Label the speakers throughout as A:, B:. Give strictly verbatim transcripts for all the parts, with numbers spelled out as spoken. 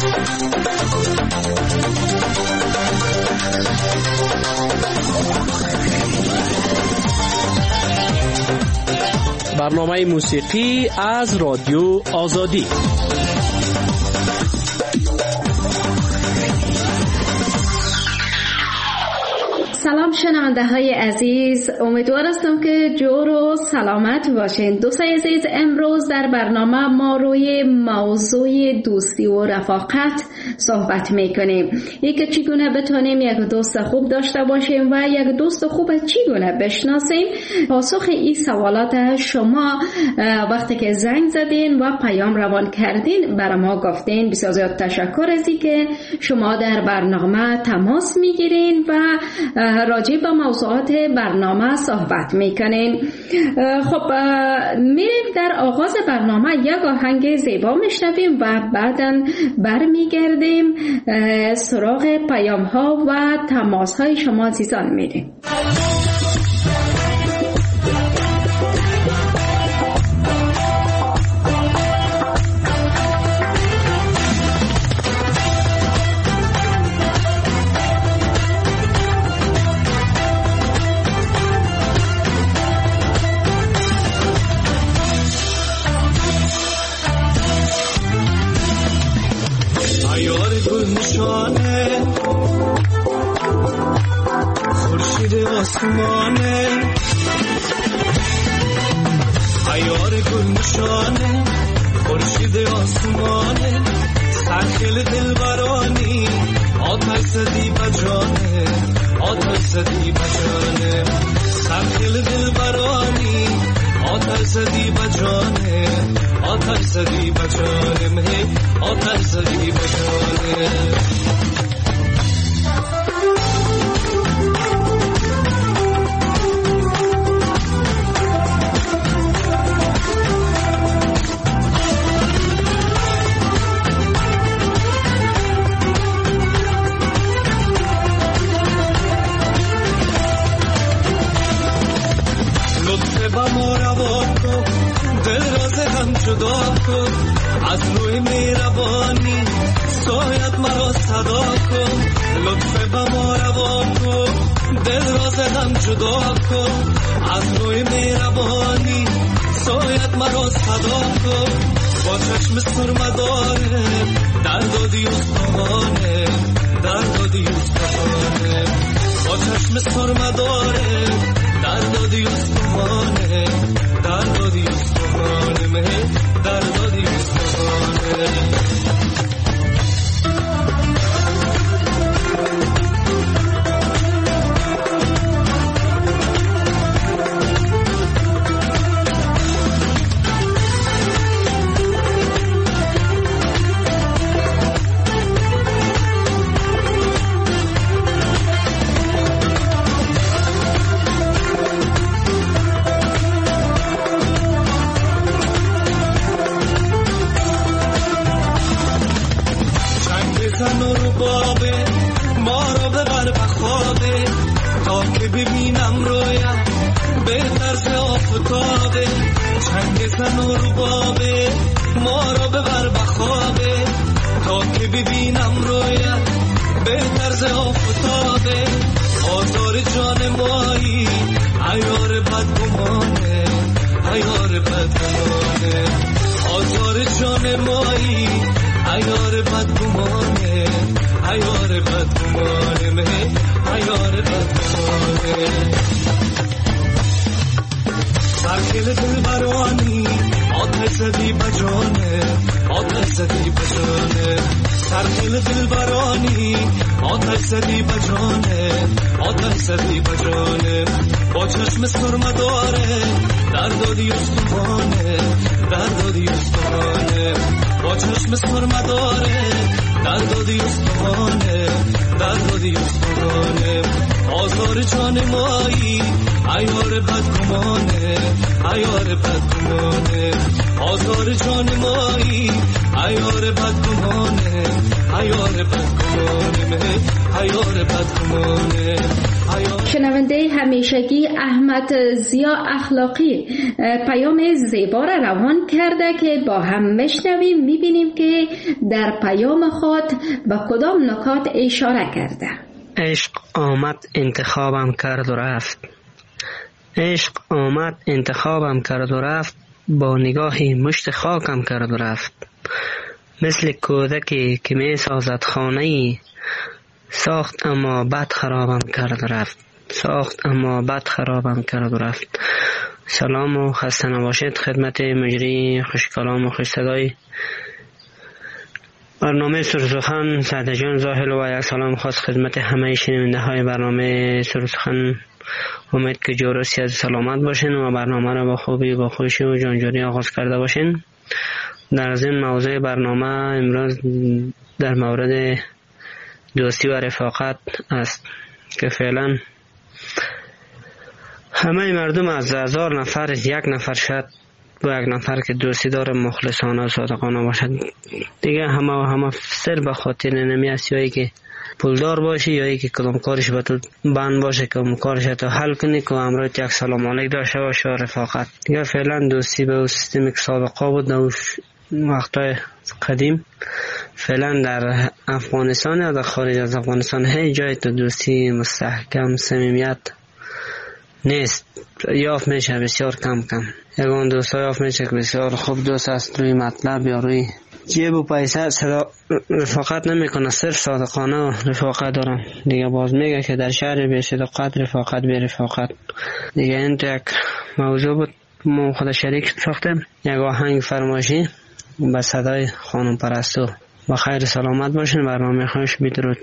A: برنامه موسیقی از رادیو آزادی.
B: سلام شنونده های عزیز، امیدوار هستم که جور و سلامت باشین. دوستای عزیز، امروز در برنامه ما روی موضوع دوستی و رفاقت صحبت میکنیم. یک چگونه بتونیم یک دوست خوب داشته باشیم و یک دوست خوب چگونه بشناسیم. پاسخ این سوالات شما وقتی که زنگ زدین و پیام روان کردین برای ما گفتین. بسیار زیاد تشکر از اینکه شما در برنامه تماس میگیرین و راجع به موضوعات برنامه صحبت میکنین. خب میریم در آغاز برنامه یک آهنگ زیبا میشنویم و بعداً برمیگردیم سراغ پیام ها و تماس های شما عزیزان میریم.
C: آسمانه عیار گل نشانه خورشید آسمانه سرخیل دلبرانی آتش زدی بجانه آتش زدی بجانه سرخیل دلبرانی آتش زدی بجانه آتش زدی بجانه مه آتش زدی بجانه جدا کن از روی مهربانی سایت مرا صدا کن لطف به ما روا کن دل را زدم جدا کن از روی مهربانی سایت مرا صدا کن با چشم سرمداره دردادی استخوانه دردادی استخوانه با چشم سرمداره دردادی استخوانه دردادی استخوانه مه دردادی استخوانه ببینم رویا به طرز آفتابه چنگ زن و ربابه ما را ببر بخوابه تا که ببینم رویا به طرز آفتابه آزار جان مایی عیار بدگمانه عیار بدگمانه آزار جان مایی عیار بدگمانه عیار بدگمانه مه عیار بدگمانه سرخیل دلبرانی آتش زدی بجانه آتش زدی بجانه سرخیل دلبرانی آتش زدی بجانه آتش زدی بجانه با چشم سرمداره دردادی استخوانه دردادی استخوانه با چشم سرمداره دردادی استخوانه دردادی استخوانه آزار جان مایی عیار بدگمانه عیار بدگمانه آزار جان مایی عیار بدگمانه عیار بدگمانه عیار بدگمانه.
B: شنونده همیشگی احمد ضیا اخلاقی پیام زیبا را روان کرده که با هم بشنویم. میبینیم که در پیام خود به کدام نکات اشاره کرده؟
D: عشق آمد انتخابم کرد و رفت. عشق آمد انتخابم کرد و رفت، با نگاهی مشت خاکم کرد و رفت. مثل کودکی که می سازد خانه‌ای، ساخت اما بد خرابم کرد و رفت. ساخت اما بد خرابم کرد و رفت. سلام و خسته نباشید خدمت مجری خوش کلام و خوش صدای برنامه سرسخن سعد جان زاهل و یک سلام خاص خدمت همه شنونده های برنامه سرسخن. امید که جورسی از سلامت باشین و برنامه را با خوبی با خوشی و جانجوری آغاز کرده باشین. در از این موضوع برنامه امروز در مورد دوستی و رفاقت است که فعلا همه مردم از هزار نفر یک نفر شد و یک نفر که دوستی داره مخلصانه و صادقانه باشد. دیگه همه و همه سر به خاطر نمی است، یا ای که پولدار باشی یا ای که کدام کارش به تو بند باشه که اون کارش تو حل کنی که امروز یک سلام علیک داشته باشه. رفاقت دیگه فعلا دوستی به اون سیستمی که سابقا بود در وقتای قدیم فعلا در افغانستان یا در خارج از افغانستان هیچ جای تو دوستی مستحکم صمیمیت نیست. یافت میشه بسیار کم کم. یگان دوست ها یافت میشه که بسیار خوب دوست است، روی مطلب یا روی جیب و پیسه صدا رفاقت نمیکنه، صرف صادقانه و رفاقت دارم. دیگه باز میگه که در شهر بی صداقت رفاقت بی رفاقت. دیگه این تو یک موضوع بود ما خود شریک ساختیم، یک آهنگ فرمایشی با صدای خانم پرستو. با خیر سلامت باشین. برنامه خوش بدرود.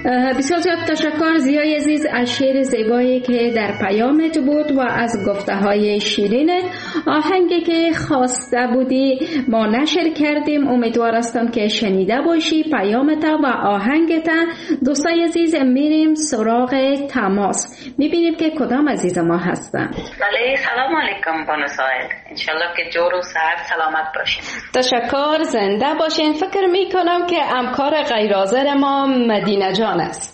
B: بسیار زیاد تشکر زیای عزیز از شعر زیبایی که در پیامت بود و از گفته های شیرینت. آهنگی که خواسته بودی ما نشر کردیم، امیدوار هستم که شنیده باشی پیامت و آهنگت. دوستای عزیز میریم سراغ تماس، میبینیم که کدام عزیز ما هستن.
E: بله سلام علیکم بانو سایل، انشالله که جور و صحت سلامت باشین.
B: تشکر، زنده باشین. فکر میکنم که همکار غیر حاضر ما مدینه جان است.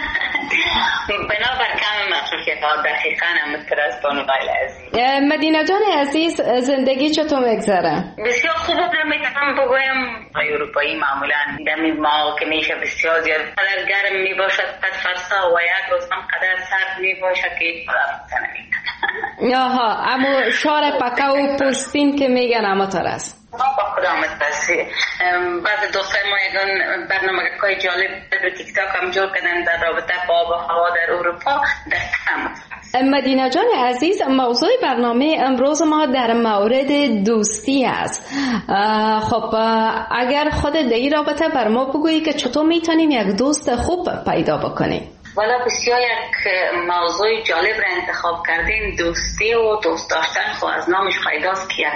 E: بنابر کم مصروفیت ها دقیقا هم مستر از بانو سایل عزیز.
B: مدینه جان عزیز، زندگی چطور میگذره؟
E: بسیار خوب رو میتونم بگویم اروپایی معمولا دمی ما که میشه بسیار زیاد قدر گرم میباشد قد فرسا و یک روز هم قدر سرد میباشد که یک قدر نمیتونم.
B: آها، اما شار پکه و پوستین که میگن اما تر است.
E: با خدا متبسی بعض دوستای ما یکان برنامه که جالب در تیک تاک هم جور کردن در رابطه با آب و هوا در اروپا در کم.
B: مدینه جان عزیز، موضوع برنامه امروز ما در مورد دوستی است. خب اگر خود در این رابطه بر ما بگویی که چطور میتونیم یک دوست خوب پیدا بکنیم؟
E: والا بسیار یک موضوع جالب را انتخاب کردین. دوستی و دوست داشتن خب از نامش پیداست که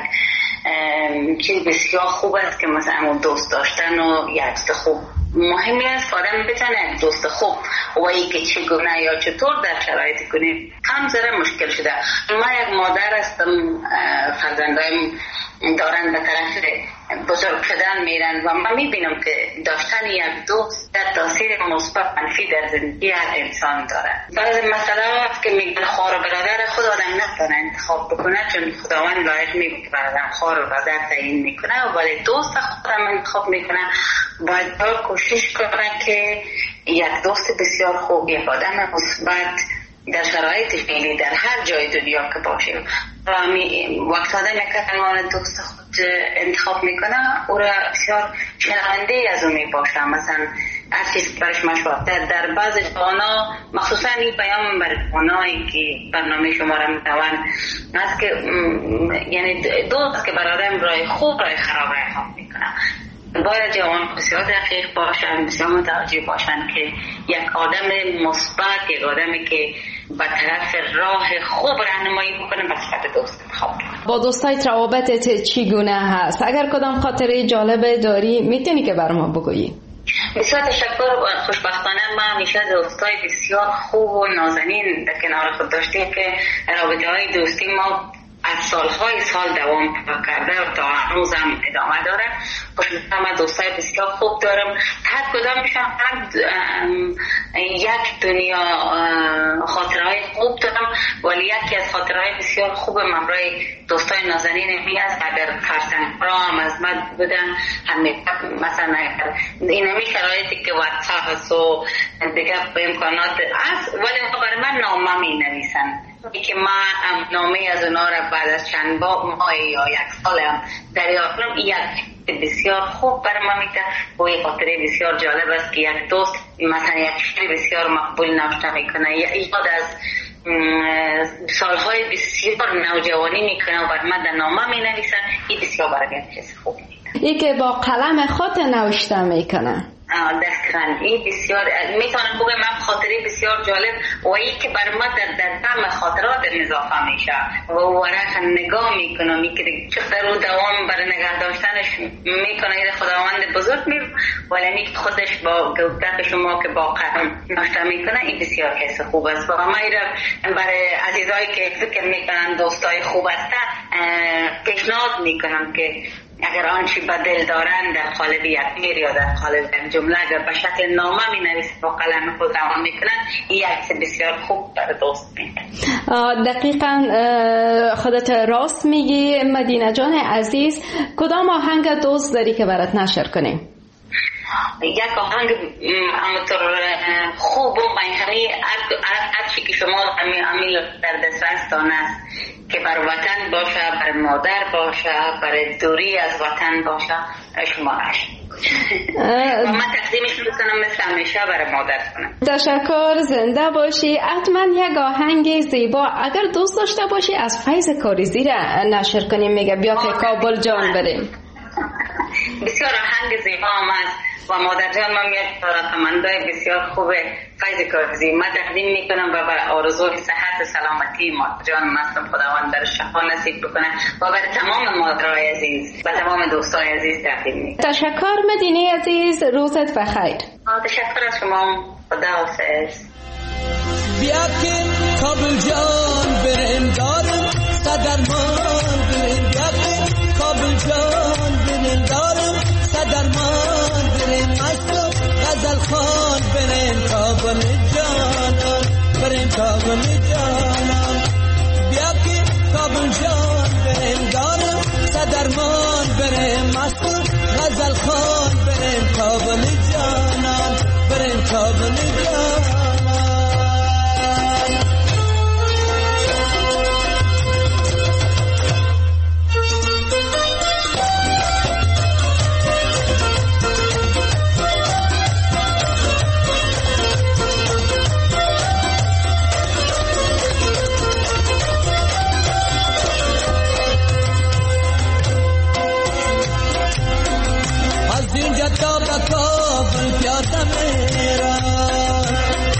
E: یک چیز بسیار خوب است که مثلا دوست داشتن و یک دوست خوب مهمی است که آدم بتونه یک دوست خوب و ای که چگونه یا چطور در شرایط کنه کم ذره مشکل شده. ما یک مادر هستم، فرزندایم دارن به طرف بزرگ شدن میرن و من میبینم که داشتن یک دوست در تاثیر مثبت منفی در زندگی هر انسان داره. بعضی مسئله هست که میگن خواهر و برادر خود آدم نتونه انتخاب بکنه چون خداوند لایق میگه که برادر خواهر و برادر تعیین میکنه، ولی دوست خودم انتخاب میکنه. باید باید کوشش کنه که یک دوست بسیار خوب، یک آدم مثبت در شرایط فعلی در هر جای دنیا که باشیم و وقت آدم یک عنوان دوست خود انتخاب میکنه او را بسیار شنونده از اون میباشه. مثلا هر چیز برش مشورت در بعض جوانا، مخصوصا این پیام بر جوانایی که برنامه شما را میتوان است که یعنی دوست که برای آدم رای خوب رای خراب رای خواب میکنه. باید جوان بسیار دقیق باشن، بسیار متوجه باشن که یک آدم مثبت، یک آدمی که به طرف راه خوب راهنمایی بکنه به صفت دوست انتخاب کنه.
B: با دوستایت روابطت چگونه هست؟ اگر کدام خاطره جالب داری میتونی که بر ما بگویی؟
E: بسیار تشکر. خوشبختانه ما همیشه دوستای بسیار خوب و نازنین در کنار خود داشتیم که رابطه های دوستی ما از سالهای سال دوام کرده و تا هنوز هم ادامه داره. خوشبختانه من دوستای بسیار خوب دارم، هر کدامشان هم یک دنیا خاطرهای خوب دارم، ولی یکی از خاطرهای بسیار خوب ممرای دوستای نازنین می است اگر فرزند را هم از من بودن همه مثلا این همی شرایطی که وقتها هست و دیگه امکانات هست، ولی برای من نامه می نویسن که من نامه از اونا را بعد از چند ماه یا یک سال هم دریافت کنم. یک بسیار خوب برای ما میده و یک خاطره بسیار جالب است که یک دوست مثلا یک شعر بسیار مقبول نوشته میکنه، یاد از سالهای بسیار نوجوانی میکنه و برای من در نامه می نویسن. این بسیار برای من چیز خوب میده،
B: ای که با قلم خود نوشته میکنه.
E: دقیقاً این بسیار میتونم بگم من خاطره بسیار جالب و این که بر ما در در دم خاطرات اضافه میشه و ورق نگاه میکنم میگه چقدر رو دوام برای نگه داشتنش میکنه. این خداوند بزرگ می ولی می خودش با گفتن شما که با قلم نوشته میکنه این بسیار حس خوب است. و ما ایرا برای عزیزایی که فکر میکنن دوستای خوب هستن پیشنهاد میکنم که اگر آنچه به دل دارن در قالب یک شعر یا در قالب جمله اگر به شکل نامه می نویسن با قلم خود روان میکنن این یک بسیار خوب برای دوست میکنه.
B: دقیقاً خودت راست میگی مدینه جان عزیز. کدام آهنگ دوست داری که برات نشر کنیم؟
E: یک آهنگ همونطور خوب و منحنی هرچی که شما امیل در دسترستان است که بر وطن باشه، بر مادر باشه، بر دوری از وطن باشه شما هست و من تقدیمش میکنم مثل همیشه برای مادر کنم.
B: تشکر، زنده باشی. حتما یک آهنگ زیبا اگر دوست داشته باشی از فیض کاریزی را نشر کنیم. میگه بیا که کابل جان بریم.
E: بسیار آهنگ زیبا هم هست و مادر جان من یک رقمنده بسیار خوب فیض کاغذی من تقدیم میکنم و به آرزوی صحت و سلامتی مادر جان مستم خداوند در شفا نصیب بکنه و برای تمام مادرای عزیز و تمام دوستای عزیز تقدیم میکنم.
B: تشکر مدینه عزیز، روزت بخیر.
E: تشکر از شما، خداحافظ.
C: بیا که کابل جان بریم دارم صدرمان بریم، بیا که کابل جان بریم دارم صدرمان بریم، مستو غزل خان بریم کابل جانان بریم کابل جانان. بیا که کابل جان بریم دارم صدرمان بریم، مستو غزل خان بریم کابل جانان بریم کابل جانان. تا به کابل پیاده میرم،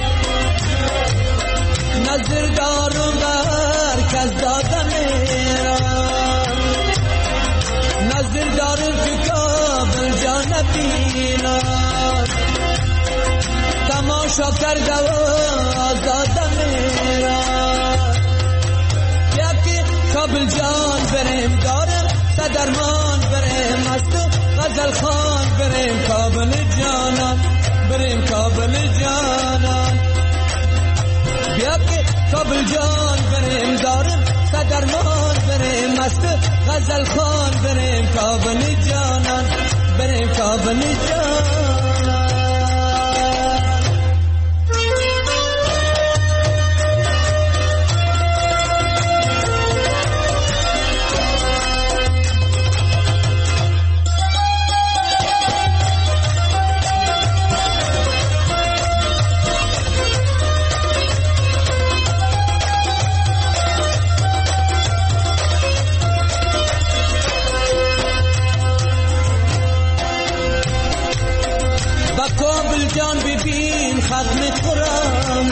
C: نظر دارم بر کس داده میرم، نظر دارم که کابل جان بینم، تماشا کرده و آزاده میرم. یکی کابل جان بریم دارم صدرمان بریم، مستو غزل خان بریم کابل جانان بریم کابل جانان. بیا که کابل جان بریم دارم صدرمان بریم، مست غزل خان بریم کابل جانان بریم کابل جانان. کابل جان ببین ختم قرآن،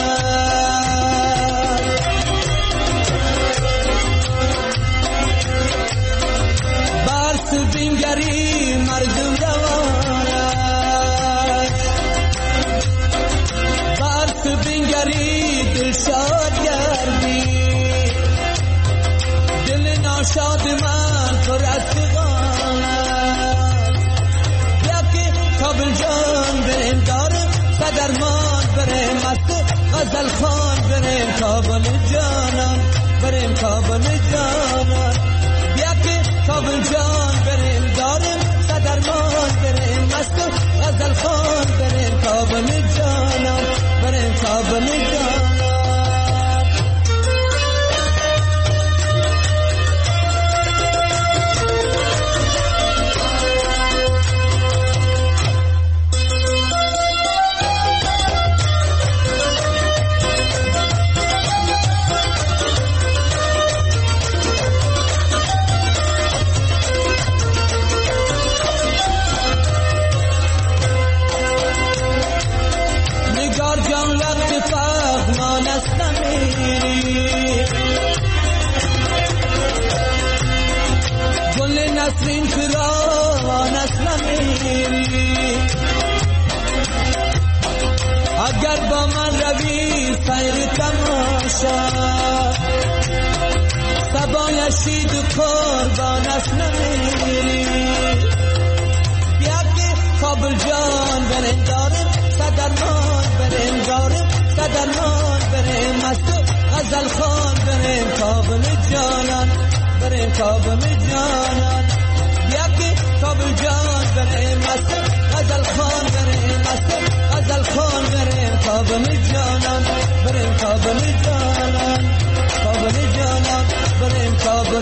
C: برس بینگری مردم روان، برس بینگری دل شاد گردی، دل ناشاد من پر از فغان. یکی کابل جان بریم دارم صدرمان بریم، مست غزل خان بریم کابل جانان بریم کابل جانان. یکی کابل جان بریم دارم صدرمان بریم، مست غزل خان بریم کابل جانان بریم کابل جانان. نسرین فران است نمیری، اگر با من روی سیر تماشا، سبای شید و قربان است نمیری. بیا که کابل جان بریم دارم صدرمان بریم دارم صدرمان بریم، مست غزل خان بریم کابل جانان بریم کابل جانان. یکی کابل جان بریم، مست غزل خان بریم، مست غزل خان بریم کابل جانان بریم کابل جانان کابل جانان بریم کابل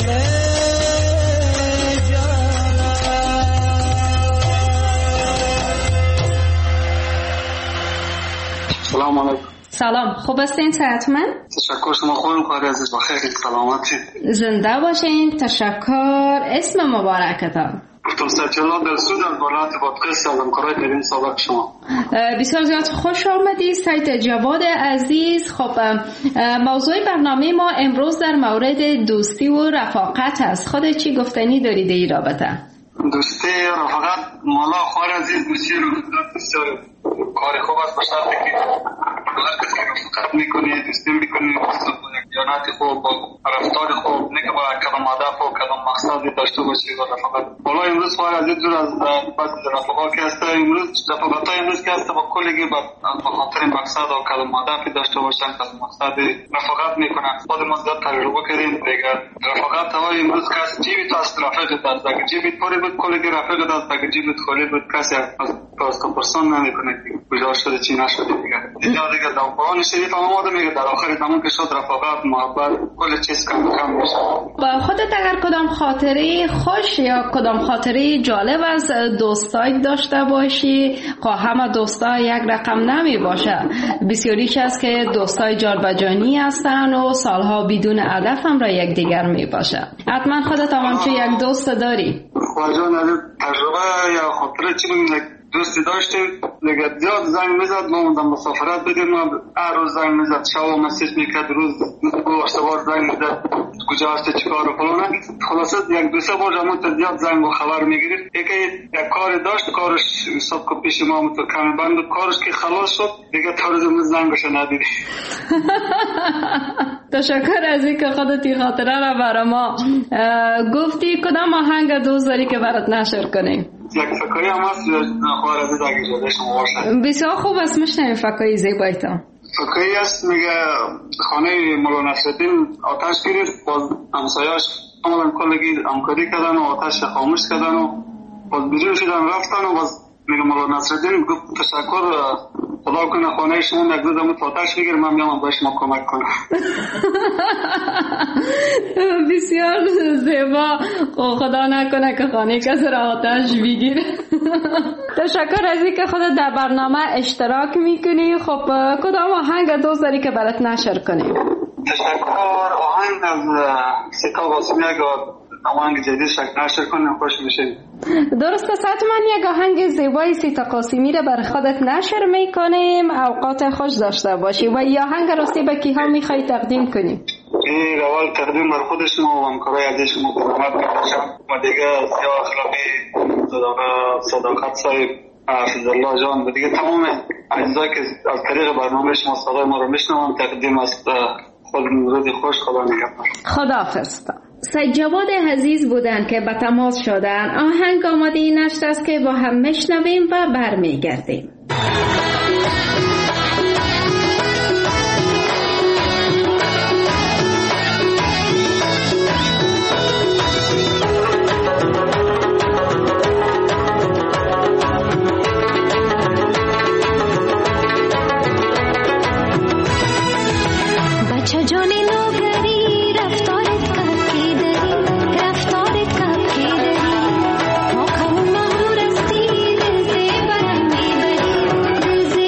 C: جانان.
F: سلام علیکم.
B: سلام، خوب هستین؟ صحتمند؟
F: تشکر. شما خوبین؟ خواهر عزیز بخیر، سلامتی.
B: زنده باشین. تشکر. اسم مبارکتان؟
F: گفتم سچلا در سود از ولایت بادغیس از همکارای ترین سابق شما.
B: بسیار زیاد خوش آمدید سید جواد عزیز. خب موضوع برنامه ما امروز در مورد دوستی و رفاقت است. خود چی گفتنی دارید این رابطه؟
F: دوستی و رفاقت مولا خوار عزیز بسیار بسیار کار خوب است، بشرطی که هر کسی رفاقت میکنه دوستی میکنه دیانت خوب با رفتار خوب نه که با کدام هدف و کدام مقصدی داشته باشه و رفاقت. حالا امروز خوار عزیز دور از بعض رفاقات که هست، امروز رفاقت های امروز که هست با کلگی با خاطر مقصد و کدام هدفی داشته باشن کدام مقصدی رفاقت میکنن. خود ما زیاد تجربه کردیم دیگه. رفاقت های امروز که هست جیبی تو است رفاقت است، اگه جیبی پوری بود کلگی رفاقت است، اگه جیبی خالی بود کسی از پاست پرسون نمیکنه کجا شده چی نشده دیگه. اینجا دیگه در قرآن شریف هم اومده میگه در آخر زمان که شد رفاقت محبت کل چیز کم کم میشه.
B: با خودت اگر کدام خاطره خوش یا کدام خاطره جالب از دوستای داشته باشی، خب همه دوستا یک رقم نمی باشه، بسیاریش است که دوستای جالبجانی هستن و سالها بدون هدف هم را یک دیگر می باشه. حتما خودت همچون یک دوست داری؟
F: خواجان تجربه یا خاطره چی بگیم دوستی داشتیم دیگه زیاد زنگ میزد ما موندم مسافرت بدیم ما هر روز زنگ میزد شب مسیج میکرد روز دو سوار زنگ میزد کجا هستی چیکار و فلان. خلاصه یک دو سه بار همون زیاد زنگ و خبر میگیرید. یکی یک کاری داشت کارش حساب که پیش ما تو کمی بند کارش که خلاص شد دیگه تا روز من زنگش ندیدی.
B: تشکر از اینکه خودت این خاطره را برای ما گفتی. کدام آهنگ دوست داری که برات نشر کنیم؟
F: یک فکایی هم هست خوار عزیز اگه جاده شما باشد.
B: بسیار خوب است میشنیم فکایی زیبایتا.
F: فکایی است میگه خانه مولا نصرالدین آتش گرفت باز همسایاش آمدن کلگی همکاری کردن و آتش خاموش کردن و باز بیرون شدن رفتن و باز میگه مولا نصرالدین گفت تشکر خدا کنه خانه شما یک روز همون آتش بگیر من میام باید شما کمک کنم.
B: بسیار زیبا. خدا نکنه که خانه کسی را آتش بگیره. تشکر از اینکه خودت در برنامه اشتراک میکنی. خب کدام آهنگ دوست داری که برات نشر کنیم؟
F: تشکر. آهنگ از سیتا قاسمی اگه آهنگ جدید شکل نشر کنیم خوش میشه.
B: درست است. حتما یک آهنگ زیبای سیتا قاسمی را بر خودت نشر میکنیم. اوقات خوش داشته باشی. و یا آهنگ راستی به کیها میخوای تقدیم کنی؟
F: این اول تقدیم بر خود شما و همکارای عزیز شما برنامه باشم و دیگه سیا اخلاقی صداقت صاحب حفظ الله جان و دیگه تمام عزیزایی که از طریق برنامه شما صدای ما رو میشنوم تقدیم است. خود روز خوش. خدا نگهدار.
B: خداحافظ. سید جواد عزیز بودن که به تماس شدن. آهنگ آماده این نشت است که با هم میشنویم و برمیگردیم.
G: بچه جانی نوگری رفتارت کافی داری رفتارت کافی داری ما کم مغرور استی دل زی برم میبری دل زی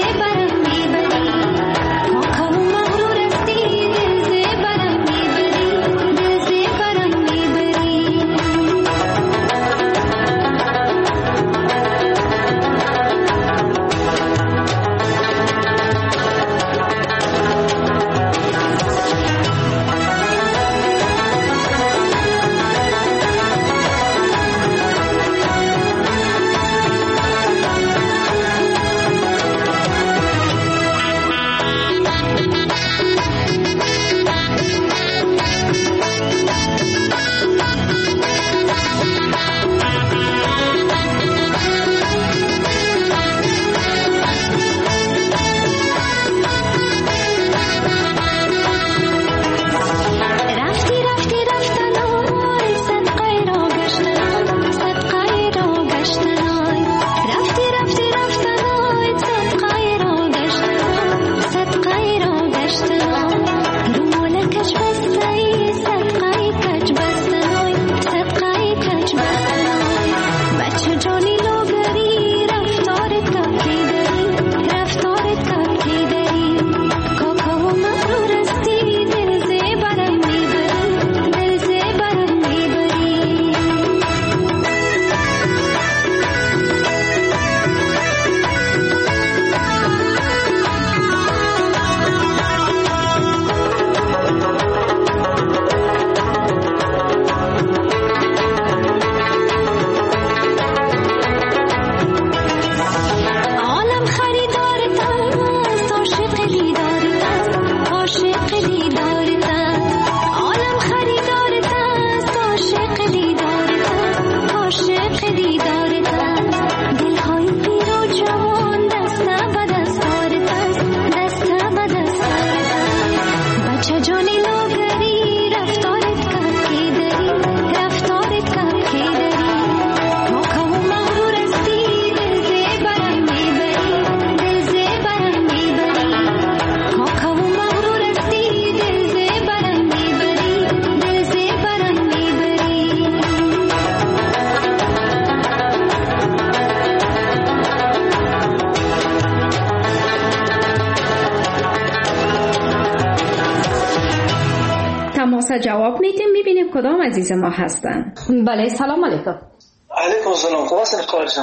B: تماس جواب میدیم، میبینیم کدام عزیز ما هستن. بله سلام علیکم.
H: علیکم السلام. خوب هستین خالصان؟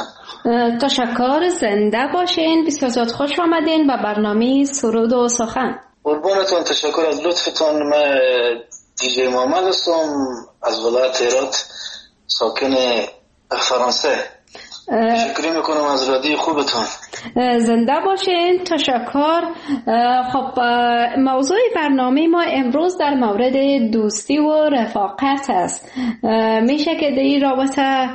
B: تشکر، زنده باشین. بسیار زیاد خوش آمدین به برنامه سرود و سخن.
H: قربانتون، تشکر از لطفتان. من دیجی محمد هستم از ولایت هرات، ساکن فرانسه. تشکر میکنم از رادیو خوبتون.
B: زنده باشین. تشکر. خب موضوع برنامه ما امروز در مورد دوستی و رفاقت است. میشه که در این رابطه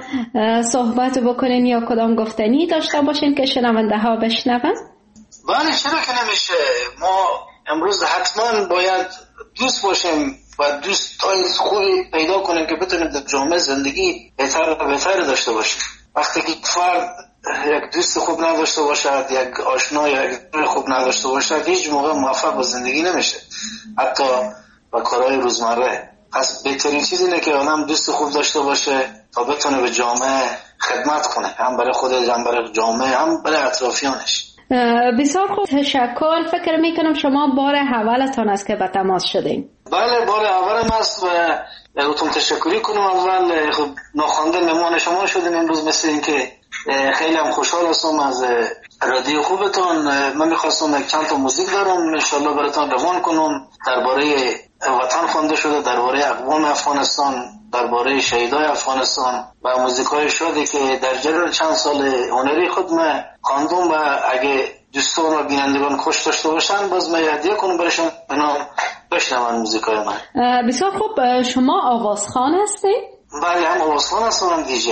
B: صحبت بکنین یا کدام گفتنی داشته باشین که شنونده ها بشنون؟
H: بله، چرا که نمیشه. ما امروز حتما باید دوست باشیم و دوستای خوبی پیدا کنیم که بتونیم در جامعه زندگی بهتر و بهتر داشته باشیم. وقتی که فرد یک دوست خوب نداشته باشد، یک آشنا یا یک خوب نداشته باشد، هیچ موقع موفق به زندگی نمیشه، حتی با کارهای روزمره. پس بهترین چیز اینه که آدم دوست خوب داشته باشه تا بتونه به جامعه خدمت کنه، هم برای خودش، هم برای جامعه، هم برای اطرافیانش.
B: بسیار خوب، تشکر. فکر میکنم شما بار اولتان است که به تماس شدین.
H: بله، بار اولم است و یکتون تشکری کنم. اول خب ناخوانده مهمان شما شدیم امروز، مثل این که خیلی هم خوشحال هستم از رادیو خوبتون. من میخواستم یک چند تا موزیک دارم انشالله براتون روان کنم، درباره وطن خوانده شده، درباره اقوام افغانستان، درباره شهیدای افغانستان و موزیکای شده که در جریان چند سال هنری خود من خواندم و اگه دوستان و بینندگان خوش داشته باشن باز من هدیه کنم براشون، اینا بشنون موزیکای من.
B: بسیار خوب. شما آوازخوان هستید؟
H: بله، هم آوازخوان هستم هم دیجی.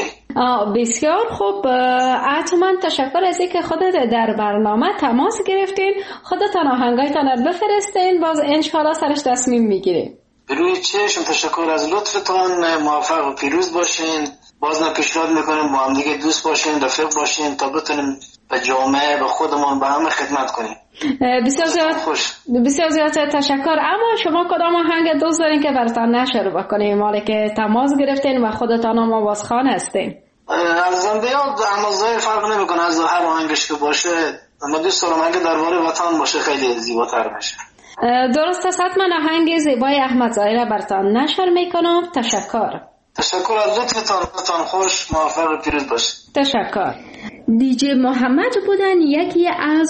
B: بسیار خوب. حتما تشکر از اینکه خودت در برنامه تماس گرفتین. خودتان آهنگایتان رو بفرستین، باز انشالله سرش تصمیم میگیریم.
H: بروی چشم. تشکر از لطفتان. موفق و پیروز باشین. باز من پیشنهاد میکنیم با هم دیگه دوست باشین، رفیق باشین تا بتونیم به جامعه، به خودمون، به همه خدمت کنیم.
B: بسیار زیاد خوش. بسیار زیاد تشکر. اما شما کدام آهنگ دوست دارین که براتون نشر بکنیم، مالی که تماس گرفتین و خودتان هم آوازخوان هستین؟
H: از زنده یاد اندازه فرق نمیکنه، از هر آهنگش که باشه. من دوست دارم اگه درباره وطن باشه خیلی زیباتر میشه.
B: درست است. حتما آهنگ زیبای احمد ظاهر براتون نشر میکنم. تشکر.
H: تشکر از لطفتان. لطفتان خوش، موفق و پیروز باشید.
B: تشکر. دیجی محمد بودن، یکی از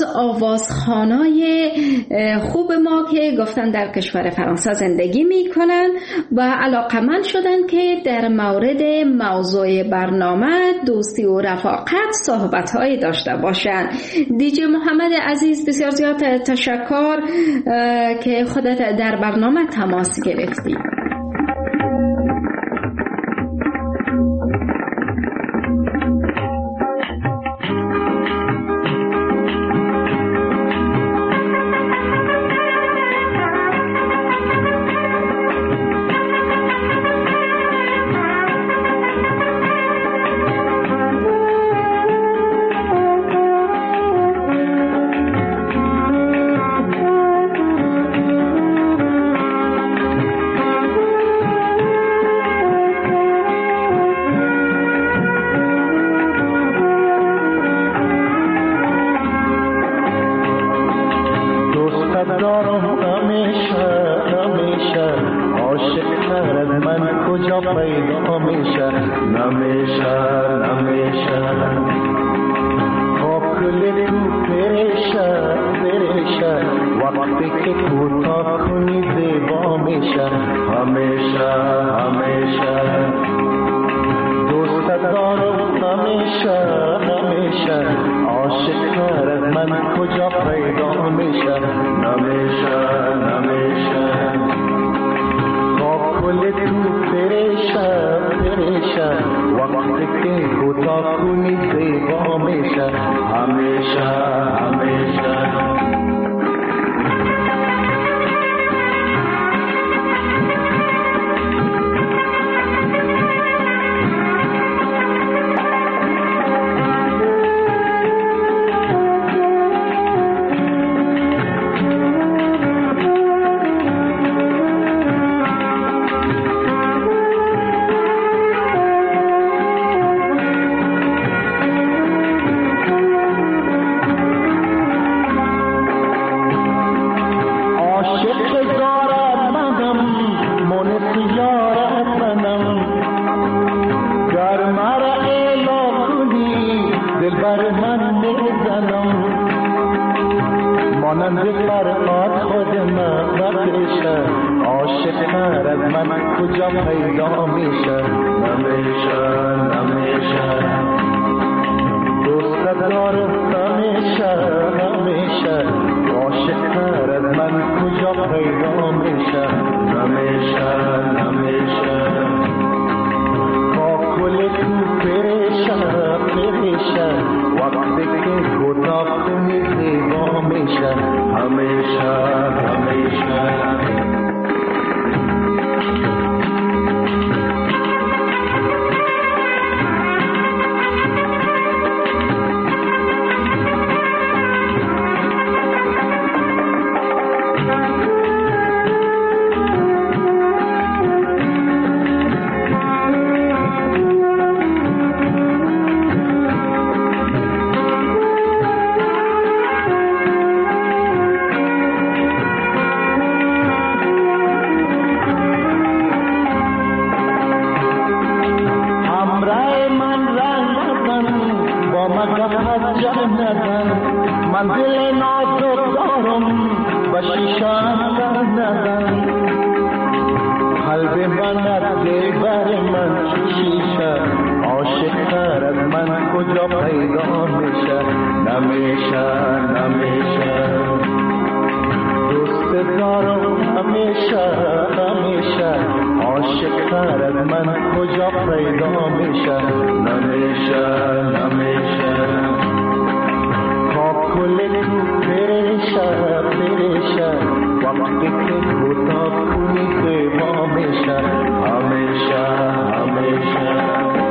B: آوازخوانای خوب ما که گفتن در کشور فرانسه زندگی میکنن و علاقمند شدن که در مورد موضوع برنامه دوستی و رفاقت صحبت‌های داشته باشن. دیجی محمد عزیز، بسیار زیاد تشکر که خودت در برنامه تماس گرفتی.
I: مانند فرقات خود من بشه، عاشق تر از من کجا پیدا میشه؟ نمیشه نمیشه دوست دارم نمیشه نمیشه، عاشق تر از من کجا پیدا میشه؟ نمیشه نمیشه با کل تو پریشه پریشه، وقتی که گداخ کنی زیبا میشه. همیشه همیشه منزل نازک دارم و شیشان ندن، قلب من از دلبر من شیشه، عاشق تر از من کجا پیدا میشه؟ نمیشه نمیشه دوست دارم همیشه همیشه، عاشق تر از من کجا پیدا میشه؟ نمیشه نمیشه کل تو پریشه پریشه، وقتی که گدا کنی زیبا میشه. همیشه همیشه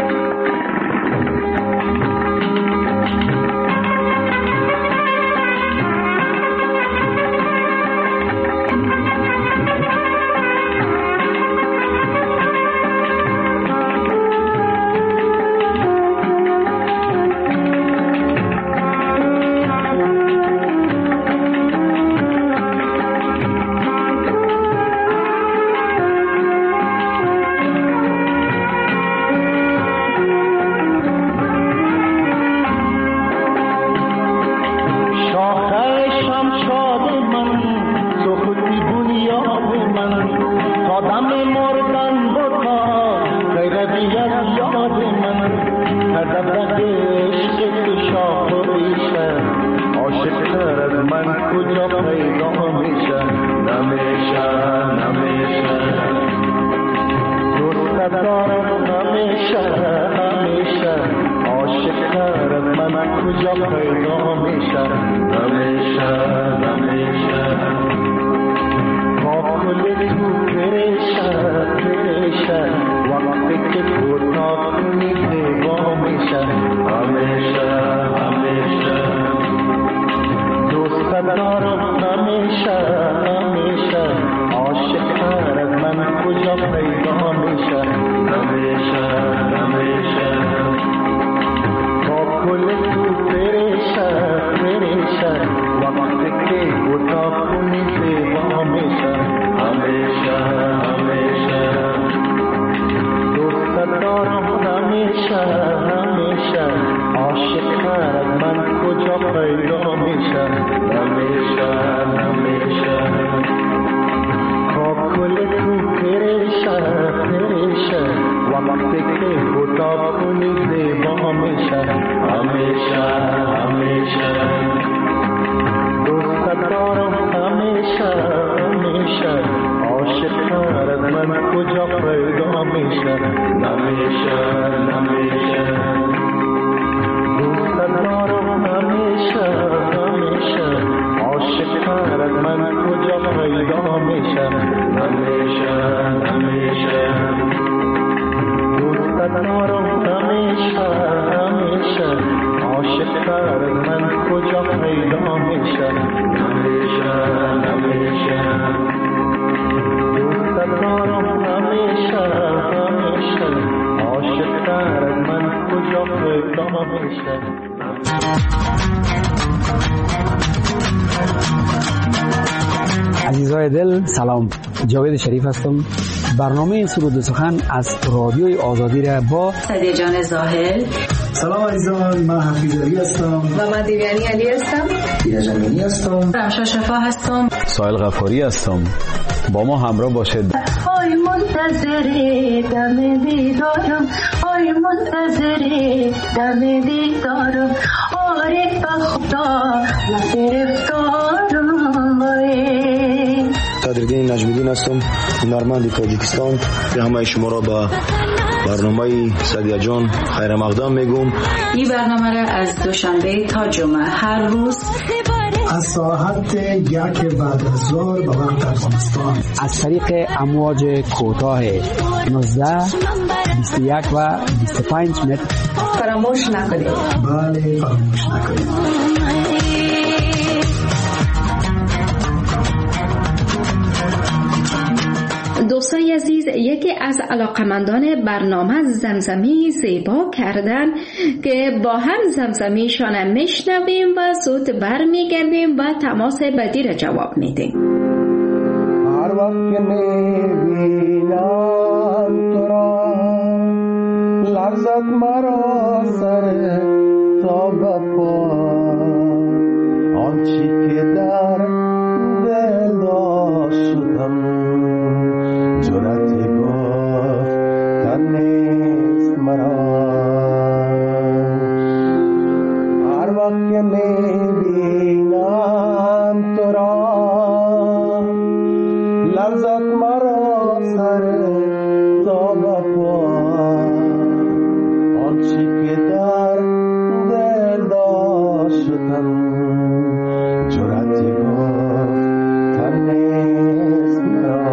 J: عزیزای دل سلام، جاوید شریف هستم. برنامه سرود و سخن از رادیوی آزادی را با
K: سعدیه جان زاهد، سلام عزیزان، من حفیظ علی هستم
L: و من دیویانی علی هستم.
K: ایرج امینی هستم.
L: رمشا شفا هستم.
J: سایل غفاری هستم. با ما همراه باشید.
G: آی منتظر دم دیدارم، آی منتظر دم دیدارم، عارف خدا گرفتارم.
M: صدرالدین نجمیدین هستم، هنرمند تاجیکستان. همه شما را به برنامه سدیا جان خیر مقدم میگم.
L: این برنامه را از دوشنبه تا جمعه هر روز
K: از ساعت یک بعد از ظهر به وقت افغانستان
J: از طریق امواج کوتاه نوزده، بیست و یک و بیست و پنج متر
L: فراموش نکنید.
K: بله فراموش نکنید.
B: دوستای عزیز، یکی از علاقمندان برنامه زمزمی زیبا کردن که با هم زمزمیشان میشنویم و زود برمیگردیم و تماس بعدی را جواب میدیم.
I: هر وقت که میبینم تو را لرزد مرا سر تا بپا، آنچی که در دل داشتم جرأت گفتن نیست مرا. هر وقت که میبینم تو را لرزد مرا سر تا بپا، آنچی که در دل داشتم جرأت گفتن نیست مرا.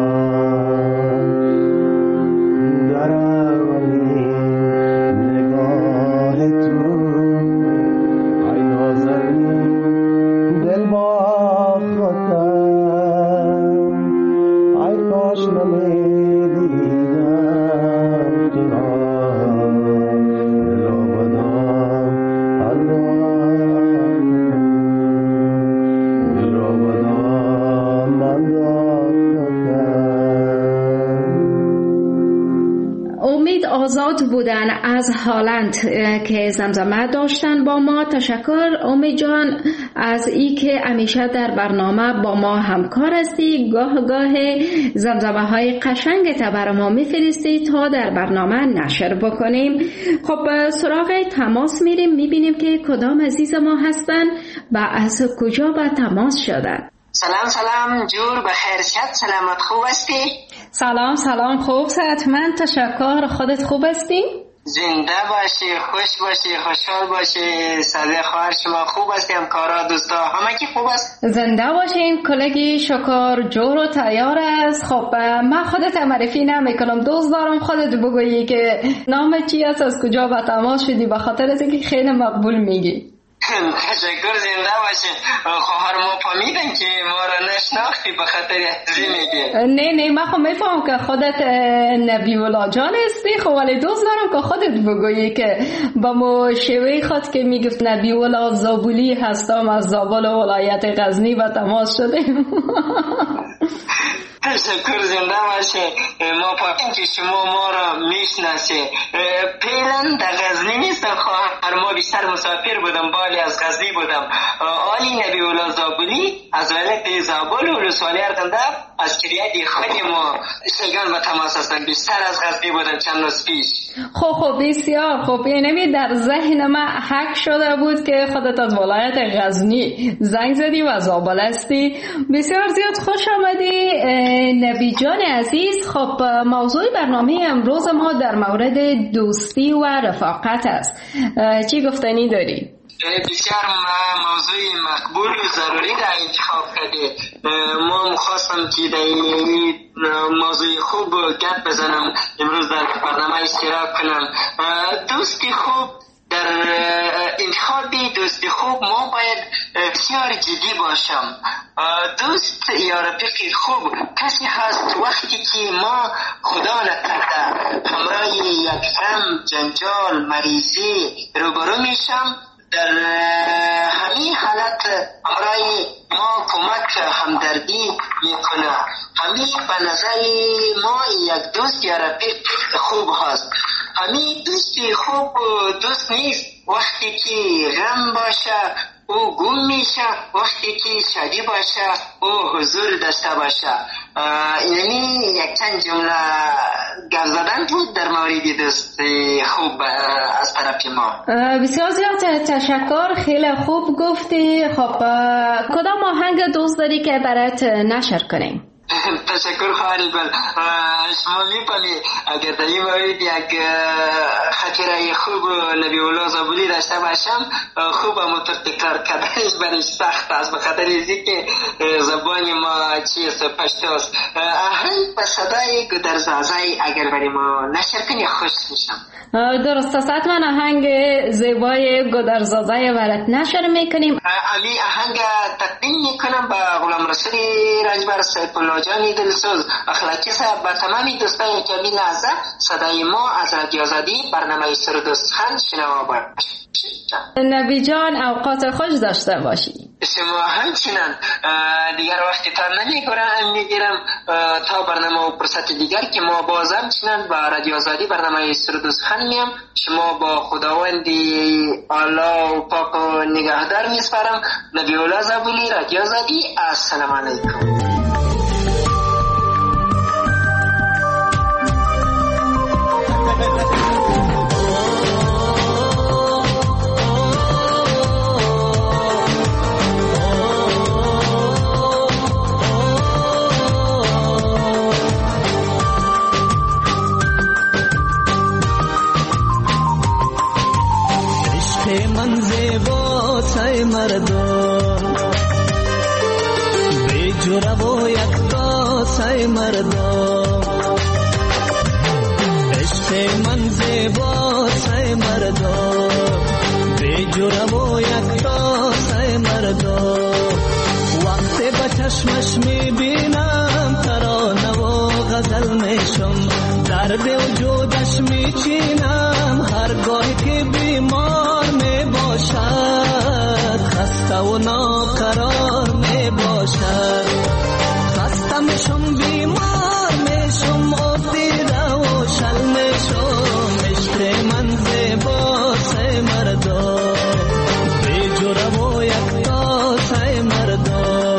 B: آزاد بودن از هالند که زمزمه داشتن با ما. تشکر امید جان از ای که همیشه در برنامه با ما همکار هستی. گاه گاه زمزمه های قشنگ تا برای ما میفرستی تا در برنامه نشر بکنیم. خب سراغ تماس میریم، میبینیم که کدام عزیز ما هستن و از کجا به تماس شدن.
N: سلام سلام، جور بخیر شد، سلامت خوب هستی؟
B: سلام سلام، خوب صحتمند، تشکر. خودت خوب هستی؟
N: زنده باشی، خوش باشی، خوشحال باشی. صدای خواهر شما خوب هستی؟ همکارا دوستا همه کی خوب است؟
B: زنده باشین. کلگی شکر جور و تیار است. خب من خودت معرفی نمیکنم، دوست دارم خودت بگویی که نام چی است، از کجا به تماس شدی، به خاطر از اینکه خیلی مقبول میگی.
N: تشکر، زنده باشین. خواهر ما فهمیدن که ما را نشناختی به خاطر ازی میگی.
B: نه نه، من خب میفهم که خودت نبی الله جان هستی، خب ولی دوست دارم که خودت بگویی که با مو شوی خود که میگفت نبی الله زابلی هستم، از زابل ولایت غزنی و تماس شدیم.
N: تشکر، زنده باشه. ما فهمیدیم که شما ما را میشناسی. پیلن در غزنی نیستم، خواهر ما بیشتر مسافر بودم، بالی از غزنی بودم. آلی نبی الله زابلی از ولایت زابل و رسوالی ارتنده از کریت خود ما شگان به تماس هستن، بیشتر از غزنی بودم چند روز پیش.
B: خب خب بسیار خب. اینمی در ذهن من حک شده بود که خودت از ولایت غزنی زنگ زدی و زابل هستی. بسیار زیاد خوش آمدی نبی جان عزیز. خب موضوع برنامه امروز ما در مورد دوستی و رفاقت است. چی گفتنی داری؟
N: بسیار موضوع مقبول و ضروری در انتخاب کرده. ما مخواستم که در این موضوع خوب گپ بزنم، امروز در برنامه اشتراک کنم. دوستی خوب، در انتخاب دوستی خوب ما باید بسیار جدی باشم. دوست یا رفیق خوب کسی هست وقتی که ما خدا نکرده همراه یک غم، جنجال، مریضی روبرو میشم، در همین حالت برای ما کمک همدردی میکنه. همین به نظر ما یک دوست یا رفیق خوب هست. همین دوستی خوب دوست نیست. وقتی که غم باشه او گم میشه، وقتی که شادی باشه او حضور داشته باشه. یعنی یک چند جمله گپ زدن بود در مورد دوست خوب از طرف ما.
B: بسیار زیاد تشکر، خیلی خوب گفتی. خب کدام آهنگ دوست داری که برات نشر کنیم؟
N: تشکر خواهر بل. شما می‌فهمی اگر در این مورد یک خاطره خوب نبی الله زابلی داشته باشم، خوب هم تکرار کردنش برای سخت است، به خاطر اینکه که زبان ما چیست پشتو است. آهنگ به صدای گودرزازی اگر برای ما نشر کنی خوش میشم.
B: درست است، حتما آهنگ زیبای گودرزازی برات نشر میکنیم.
N: علی آهنگ تقدیم میکنم به غلام رسول رجبر سیف الله جانی دلسوز اخلاقی صاحب، به تمامی دوستان جمیل نازه. صدای ما از رادیو آزادی برنامه سردوست خان شنوا باش.
B: نبی جان اوقات خوش داشته باشی.
N: شما همچنان. دیگر وقتی تا نمیگیرم میگیرم تا برنامه و فرصت دیگر که ما باز همچنان با رادیو آزادی برنامه سردوست خان میم. شما با خداوندی الله و پاک و نگهدار میسپارم. نبی الله زابلی، رادیو آزادی. السلام علیکم.
C: من زیباتای مردم بی جرأت و یکتاتای مردم، عشق من زیباتای مردم بی جرأت و یکتاتای مردم. وقتی با چشمش میبینم ترانه و غزل میشم، درد وجودش میچینم هرگاهی که بیمار می باشد، خسته و ناقرار می باشد. خسته میشم بیمار میشم افتیده و شل میشم. عشق من زیباسای مردم بی جرأت و یکتاسای مردم.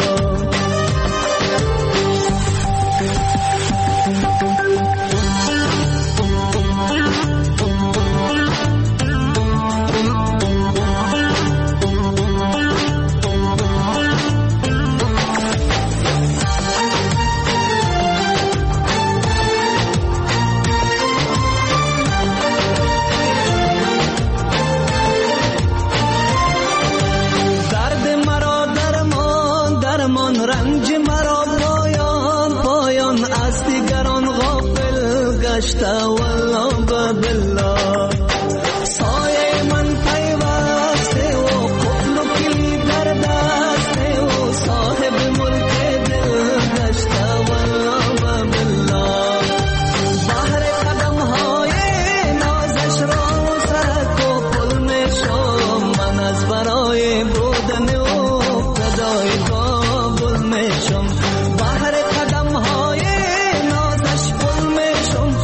C: والله بالله سایه من پیوسته و قفل و کلی در دسته و صاحب ملک دل گشته. والله بالله بحر قدم های نازش را سرک و پل میشم، من از برای بودن و فدای کابل میشم. بحر قدم های نازش پل میشم،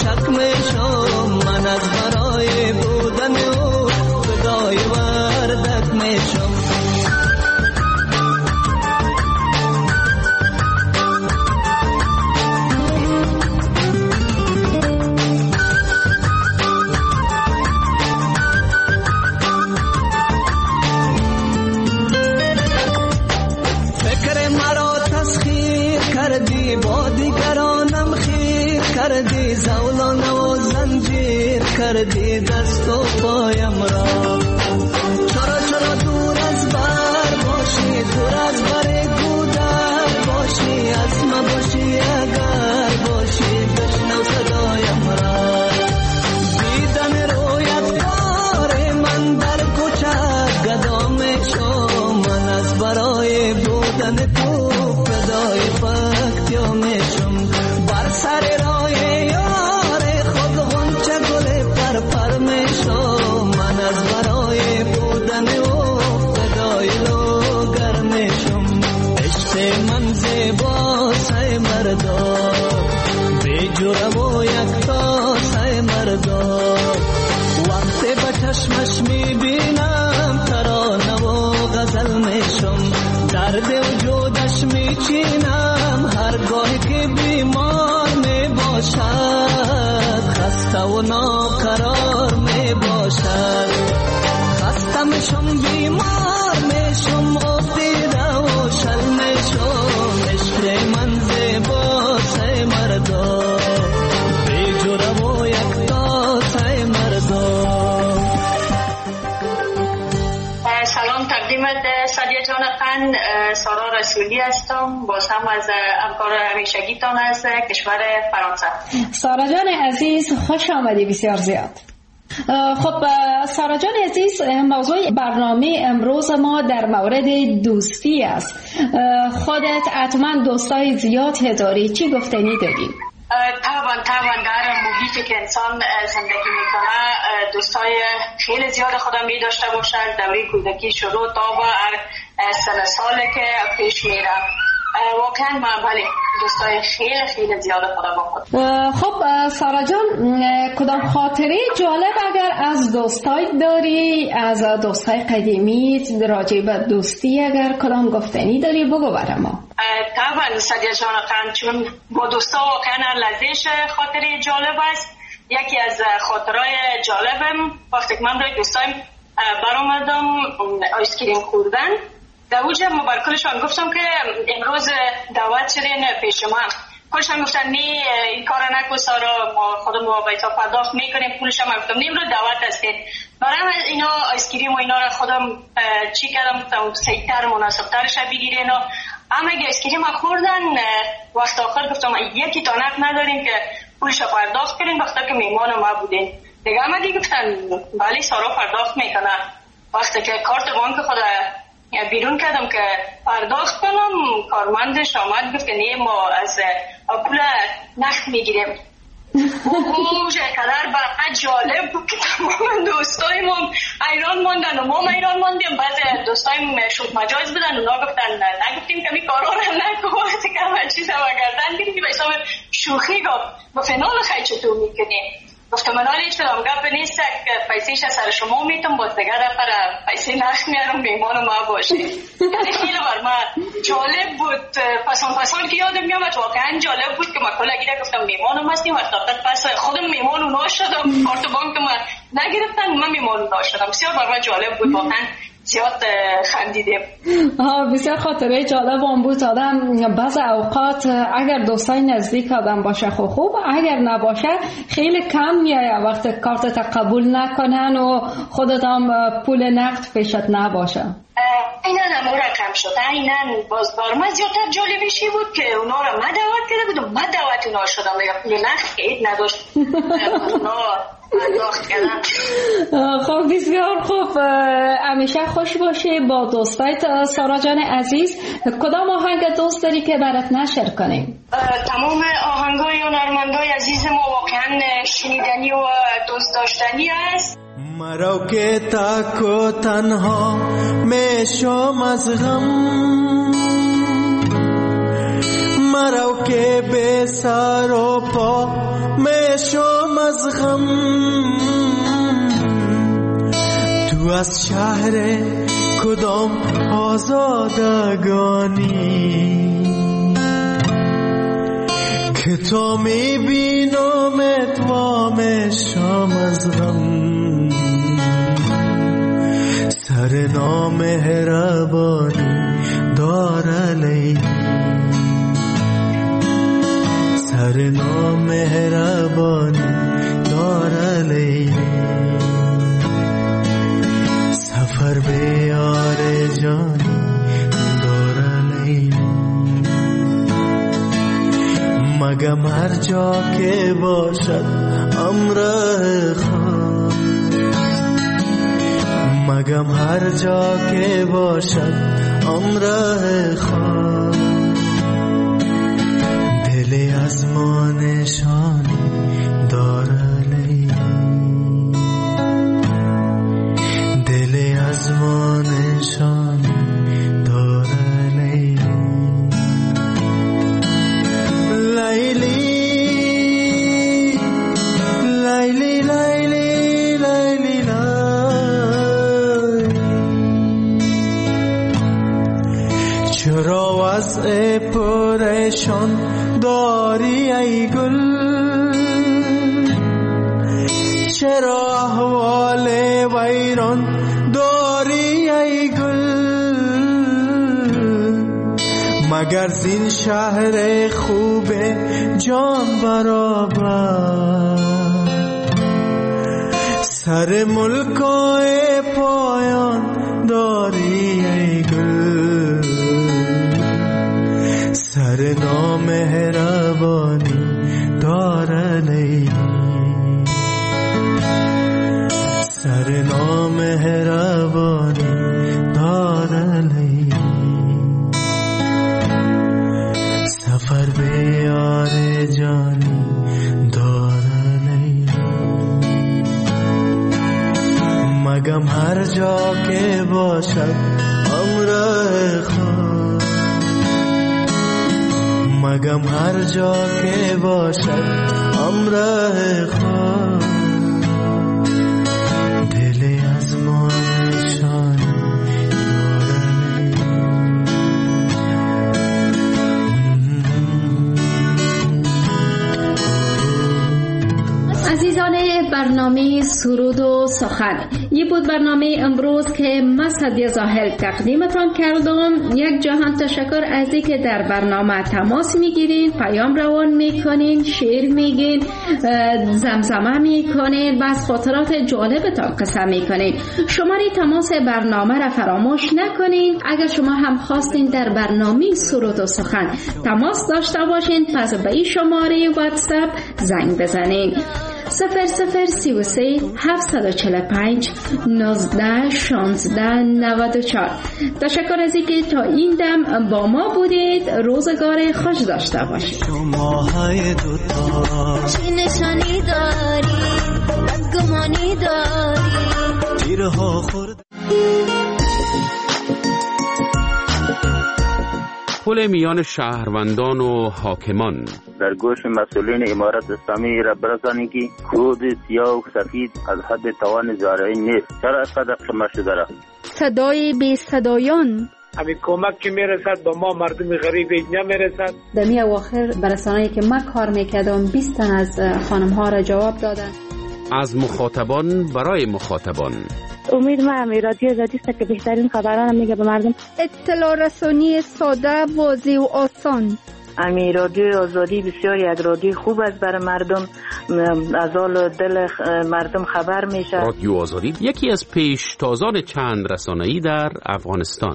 C: من از برای بودن او فدای وردک میشم. فکر مرا تسخیر کردی، با دیگرانم خیر کردی، زولان و زنجیر کردی دست و پایم را. چرا چرا دور از بر باشی، دور از بر گودر باشی، از ما باشی اگر باشی بشنو صدایم را. دیدن رویت کار من در کوچه گدا میشم، من از برای بودن تو فدای پکتیا میشم. بر سر راه یار خود غنچه گل پر پر میشم، من از برای بودن او فدای لوگر میشم. عشق من زیباسای مردم بی جوره و یک تاسه مردا وقتی به چشمش میبینم ترانه و غزل میشم درد وجودش میچینم هرگاهی که بیمار میباشد خسته و ناقرار میباشد خسته میشم بیمار میشم افتیده و شل میشم عشق من زیبا سه مردا بی جوره و یک تاسه مردا.
O: سلام تقدیمت سادیا جان قند، سارا رسولی هستم، باز هم از همکار همیشگیتان از کشور فرانسه.
B: سارا جان عزیز خوش آمدی بسیار زیاد. خب سارا جان عزیز، موضوع برنامه امروز ما در مورد دوستی است. خودت حتما دوستای زیاد داری، چی گفتنی داری؟
O: طبعا طبعا در محیطی که انسان زندگی میکنه دوستای خیلی زیاد خودم می داشته باشد. دوره کودکی شروع تا به هر سن ساله که پیش میره واقعا من بله دوستای خیلی خیلی زیاد خودم با خود.
B: خب سارا جان، کدام خاطره جالب اگر از دوستای داری، از دوستای قدیمی راجع به دوستی اگر کدام گفتنی داری بگو برای ما.
O: طبعا سادیا جان قند، چون با دوستا واقعا لذیذ خاطره جالب است. یکی از خاطرهای جالبم وقتی که من روی دوستایم برآمدم آیسکریم خوردن، در اوج ما بر کلشان گفتم که امروز دعوت شدین پیش ما. کلشان گفتن نه این کار نکن سارا، ما خودمون بایتا پرداخت میکنیم پولش. هم گفتم نه امروز دعوت است. برای اینا آیسکریم و اینا را خودم چی کردم، گفتم سیتر مناسبترش بگیرین. اما اگه آیسکریم خوردن وقت آخر گفتم یکی تانک نداریم که پولش پرداخت کنیم وقتی که میمان ما بودین. دیگه اما دیگه گفتن بله سارا پرداخت میکنه. وقتی که کارت بانک خود بیرون کردم که پرداخت کنم، کارمندش آمد گفت که نه ما از پول نقد میگیریم. اوه چقدر برای جالب بود که تمام دوستایمون ایران ماندن و ما ایران ماندیم. بعد دوستایم شد مجاز بدن، اونا گفتن نگفتیم که می کارا رو نکن وقتی که همه چیز هم گردن گیریم. به حساب شوخی گفت با فنال خیلی چطور میکنی؟ گفتم من حالی چون هم گفت نیست که پیسیش از سر شما میتونم باز دیگر پر پیسی نخ میارم بیمان ما باشه. یعنی خیلی بر من جالب بود. پسان پسان که یادم میامد واقعا جالب بود که ما کلا گیره گفتم میمانم هستیم وقت پس خودم میمان اونا شدم، کارت بانک ما نگرفتن من میمان اونا شدم. بسیار بر من جالب بود، واقعا زیاد خندیدیم.
B: بسیار خاطره جالب هم بود. آدم بعض اوقات اگر دوستای نزدیک آدم باشه خوب خوب، اگر نباشه خیلی کم میایه وقت کارت قبول نکنن و خودت هم پول نقد پیشت نباشه.
O: اینا نمو را کم شد. اینا باز بار ما زیادتر جالبشی بود که اونا را ما دعوت کرده بودم، ما دعوت اونا شدم دیگه پول نقد که اید نداشت اونا پرداخت کردن.
B: خب بسیار خوب، همیشه خوش باشی با دوستایت. سارا جان عزیز، کدام آهنگ دوست داری که برات نشر کنیم؟
O: تمام آهنگای هنرمندای عزیز ما واقعا شنیدنی و دوست داشتنی است.
C: مرا که تک و تنها میشم از غم، مرا که به سر و پا میشم از غم، تو از شهر کدام آزادگانی که تو میبینمت و میشم از غم، سر نامهربانی داره لیلی، سر نامهربانی داره لیلی، سفر به یار جانی داره لیلی، مگم هر جا که باشد امر خواست، مگم هر جا که باشد امر خواست، دل از ما نشانی داره لیلی، دل از ما نشانی داره لیلی، لیلی چرا وضع پریشان داری ای گل، چرا احوال ویران داری ای گل، مگر زین شهر خوب جان برابر سر ملکای پایان داری ای گل، سر نامهربانی دارن ای، سر نامهربانی دارن ای، سفر به یار جانی دارن ای، مگم هر جا که باشد همراه خود، مگم هر جا که باشد همراه خود، دل از ما نشان
B: عزیزان برنامه سرود و سخن، یه بود برنامه امروز که من سعدیه زاهل تقدیمتان کردم. یک جهان تشکر از اینکه در برنامه تماس میگیرین، پیام روان میکنین، شعر میگین، زمزمه میکنین و از خاطرات جالبتان قصه میکنین. شماره تماس برنامه را فراموش نکنین. اگر شما هم خواستین در برنامه سرود و سخن تماس داشته باشین، پس به این شماره واتساپ زنگ بزنین: صفر صفر سی و سه هفتصد و چهل و پنج نوزده شانزده نود و چهار. تشکر از اینکه تا این دم با ما بودید. روزگار خوش داشته باشید.
C: شماهای دوتا
G: چی نشانی داری، گمانی داری،
C: تیرها خورد
P: پل میان شهروندان و حاکمان.
Q: در گوش مسئولین امارت اسلامی را برسانی که کود سیاه و سفید از حد توان زارعی نیست. چرا اینقدر شما شده را؟
R: صدای بی صدایان.
S: همین کمک که میرسد به ما مردم غریب نمیرسد.
B: در می اواخر برسانه‌ای که من کار میکردم بیست تن از خانم ها را جواب دادن.
P: از مخاطبان برای مخاطبان.
T: امید ما امی رادیو آزادی است که بهترین خبران میگه به مردم.
R: اطلاع رسانی ساده، واضح و آسان.
T: امی رادیو آزادی بسیار یک رادیو خوب است برای مردم، از حال دل مردم خبر میشه.
P: رادیو آزادی یکی از پیشتازان چند رسانه‌ای در افغانستان.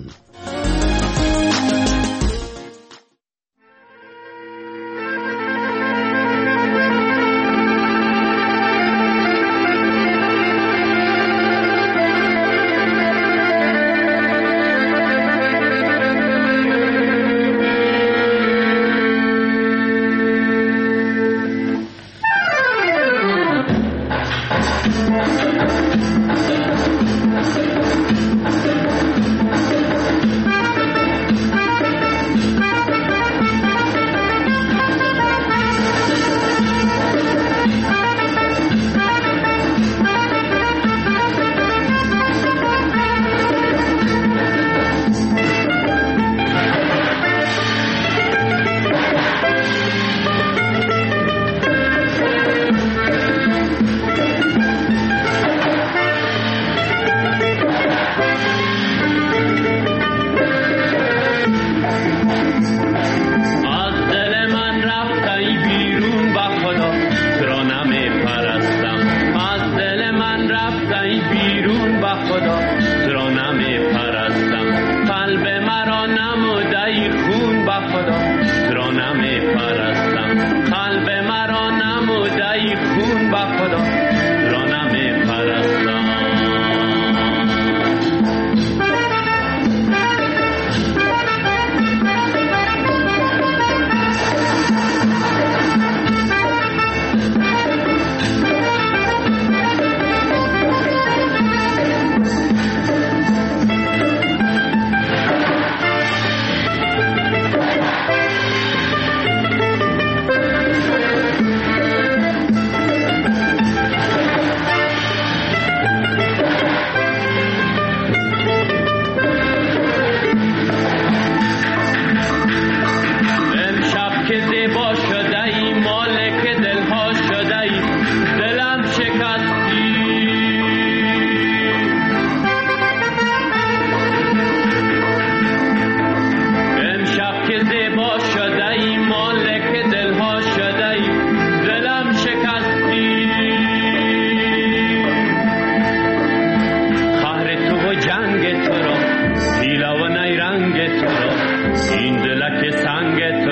U: دلک سنگ